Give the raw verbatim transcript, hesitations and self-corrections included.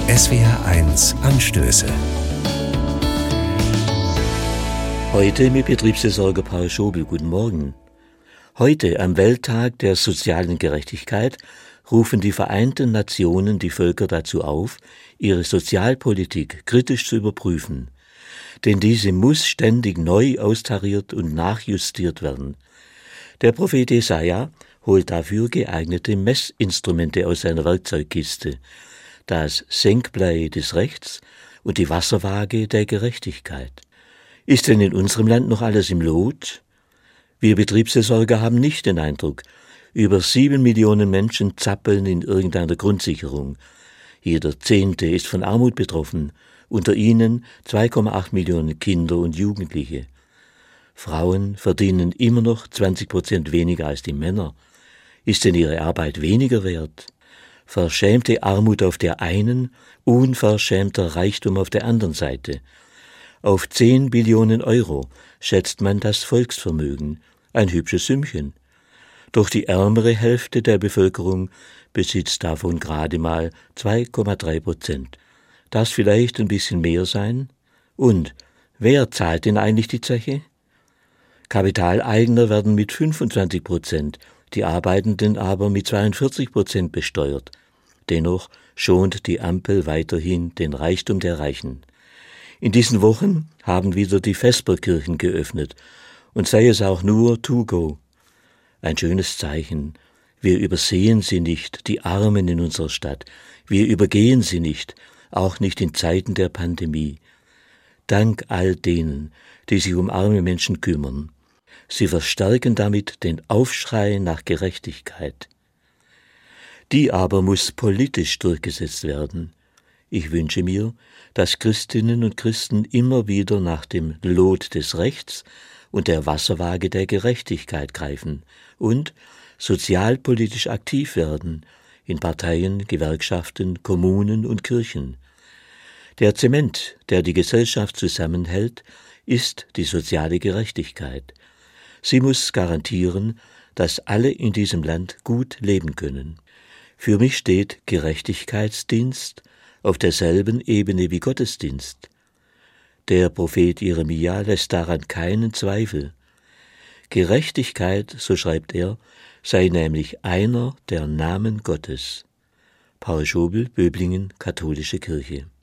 S W R eins Anstöße. Heute mit Betriebsseelsorger Paul Schobel. Guten Morgen. Heute, am Welttag der sozialen Gerechtigkeit, rufen die Vereinten Nationen die Völker dazu auf, ihre Sozialpolitik kritisch zu überprüfen. Denn diese muss ständig neu austariert und nachjustiert werden. Der Prophet Jesaja holt dafür geeignete Messinstrumente aus seiner Werkzeugkiste, das Senkblei des Rechts und die Wasserwaage der Gerechtigkeit. Ist denn in unserem Land noch alles im Lot? Wir Betriebsseelsorger haben nicht den Eindruck, über sieben Millionen Menschen zappeln in irgendeiner Grundsicherung. Jeder Zehnte ist von Armut betroffen, unter ihnen zwei Komma acht Millionen Kinder und Jugendliche. Frauen verdienen immer noch zwanzig Prozent weniger als die Männer. Ist denn ihre Arbeit weniger wert? Verschämte Armut auf der einen, unverschämter Reichtum auf der anderen Seite. Auf zehn Billionen Euro schätzt man das Volksvermögen, ein hübsches Sümmchen. Doch die ärmere Hälfte der Bevölkerung besitzt davon gerade mal zwei Komma drei Prozent. Das vielleicht ein bisschen mehr sein? Und wer zahlt denn eigentlich die Zeche? Kapitaleigner werden mit fünfundzwanzig Prozent, die Arbeitenden aber mit zweiundvierzig Prozent besteuert. Dennoch schont die Ampel weiterhin den Reichtum der Reichen. In diesen Wochen haben wieder die Vesperkirchen geöffnet, und sei es auch nur to go. Ein schönes Zeichen. Wir übersehen sie nicht, die Armen in unserer Stadt. Wir übergehen sie nicht, auch nicht in Zeiten der Pandemie. Dank all denen, die sich um arme Menschen kümmern. Sie verstärken damit den Aufschrei nach Gerechtigkeit. Die aber muss politisch durchgesetzt werden. Ich wünsche mir, dass Christinnen und Christen immer wieder nach dem Lot des Rechts und der Wasserwaage der Gerechtigkeit greifen und sozialpolitisch aktiv werden in Parteien, Gewerkschaften, Kommunen und Kirchen. Der Zement, der die Gesellschaft zusammenhält, ist die soziale Gerechtigkeit. Sie muss garantieren, dass alle in diesem Land gut leben können. Für mich steht Gerechtigkeitsdienst auf derselben Ebene wie Gottesdienst. Der Prophet Jeremia lässt daran keinen Zweifel. Gerechtigkeit, so schreibt er, sei nämlich einer der Namen Gottes. Paul Schobel, Böblingen, Katholische Kirche.